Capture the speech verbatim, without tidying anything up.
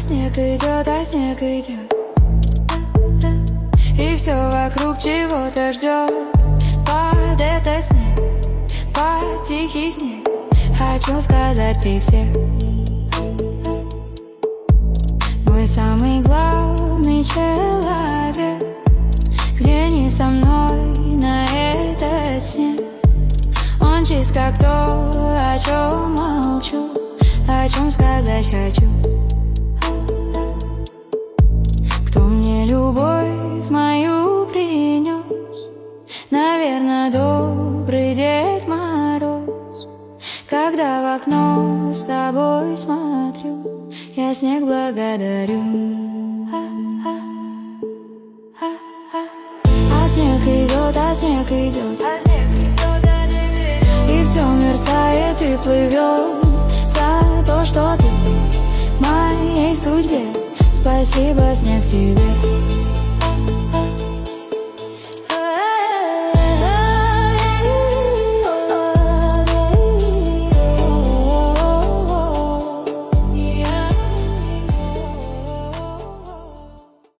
снег идет, а снег идет, и все вокруг чего-то ждет. Под этот снег, под тихий снег, хочу сказать при всех: мой самый главный человек, взгляни со мной на этот снег. Он чист, как то, о чем молчу, о чем сказать хочу. Кто мне любовь мою принес? Наверно, добрый Дед Мороз. Когда в окно с тобой смотрю, я снег благодарю. А снег идет, а снег идет, и все мерцает и плывет за то, что ты в моей судьбе. Спасибо, снег, тебе.